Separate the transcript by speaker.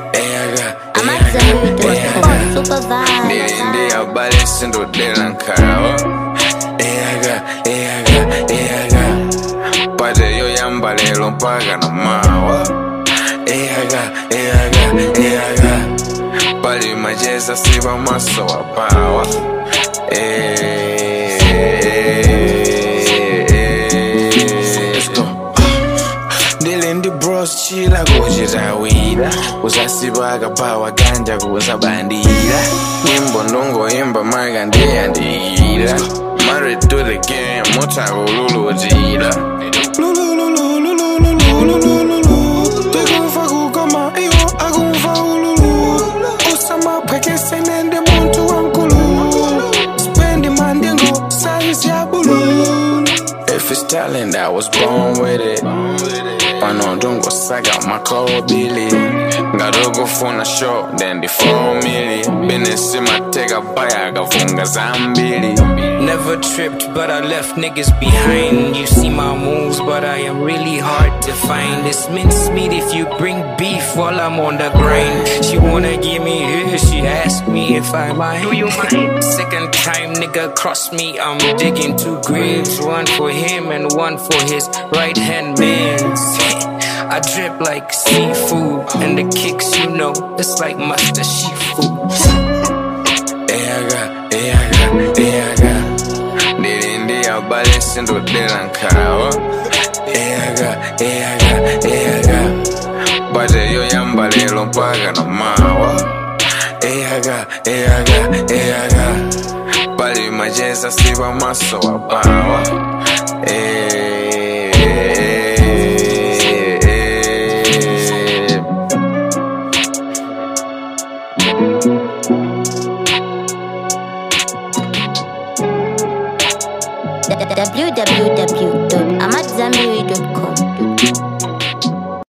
Speaker 1: I'm at Zambu, supervise.
Speaker 2: They are balancing to Delankara. Pate yo yambale lompaga na mawa. Pali majeza siva maso wa pawa. Let's go. Dilendi bros chila kujira wida. Usasibaga pawa ganja kuza bandira. Nyimbo ndongo imba magandia ndira. Married to the game, mota ululu jira. If it's talent, I was born with it. Pano dongo saga makao bili. Ngadogo phone show, then the 4 million. Business matega baya gafunga zambili.
Speaker 3: Never tripped, but I left niggas behind. You see my moves, but I am really hard to find. It's mincemeat if you bring beef while I'm on the grind. She wanna give me here, she asked me if I mind. Do you mind? Second time nigga cross me, I'm digging 2 graves. One for him and one for his right hand mans. I drip like seafood, and the kicks, you know, it's like Master Shifu.
Speaker 2: Balancing to Delankara. Pate yo yambale lompaga na mawa. Pali majeza siva maso wa pawa.
Speaker 1: www.amatzambiri.com